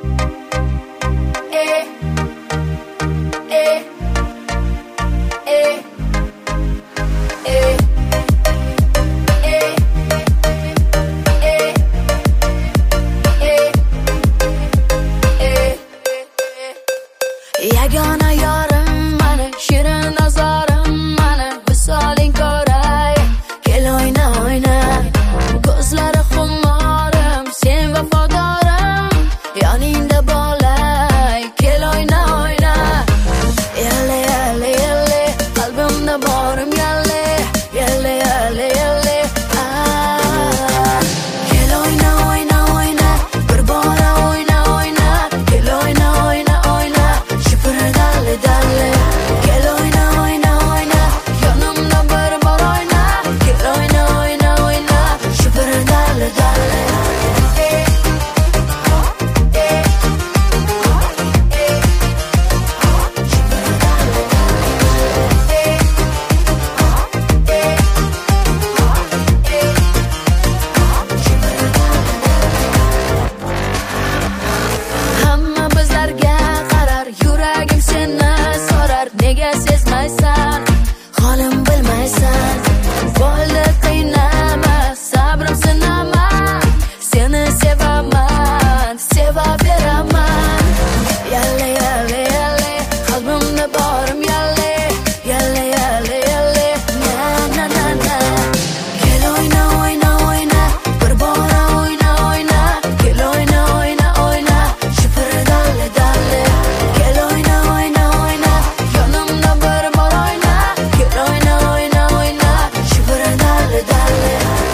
Yagona yorim mani, shirin nazorim mani, visoling ko'ray, kel o'yna o'yna. Ko'zlari xumorim, sen vafodorim, yoningda bo'lay, kel o'yna o'yna. Yalle yalle yalle, qalbimda borim yalle, yalle yalle yalle. Kel o'yna o'yna o'yna, bir bora o'yna o'yna, kel o'yna o'yna o'yna. Dalle dalle, kel o'yna o'yna o'yna, yonimda bir bor o'yna, kel o'yna o'yna o'yna, shu bir dalle dalle. Hamma bizlarga qarar, yuragim seni so'rar, nega sezmaysan, holim bilmaysan. Bo'ldi qiynama, sabrim sinama, seni sevaman, sevaveraman. Yalle yalle yalle, qalbimda borim yalle, yalle yalle yalle. Na na na na, kel o'yna o'yna o'yna, bir bora o'yna o'yna, kel o'yna o'yna o'yna, shu bir dalle dalle. Kel o'yna o'yna o'yna, yonimda bir bor o'yna, kel o'yna o'yna o'yna, shu bir dalle dalle.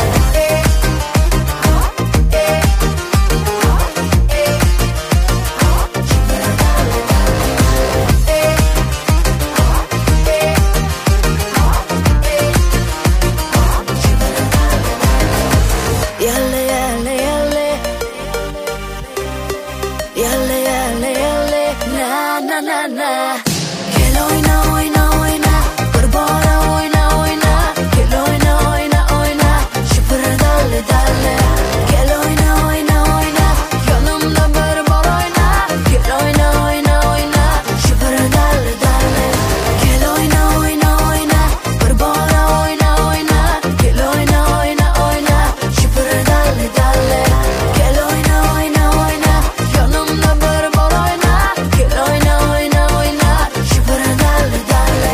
Yalle yalle yalle, yalle yalle yalle, na na na na. Kel o'yna o'yna o'yna, bir bora o'yna o'yna, kel o'yna o'yna o'yna, shu bir dalle dalle. Kel o'yna o'yna o'yna, yonimda bir bor o'yna, kel o'yna o'yna o'yna, shu bir dalle dalle. Kel o'yna o'yna o'yna, bir bora o'yna o'yna, kel o'yna o'yna o'yna, shu bir dalle dalle. Kel o'yna o'yna o'yna, yonimda bir bor o'yna, kel o'yna o'yna o'yna, shu bir dalle dalle.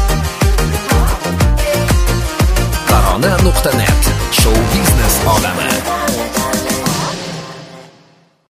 Tarona.net, show biznes olami.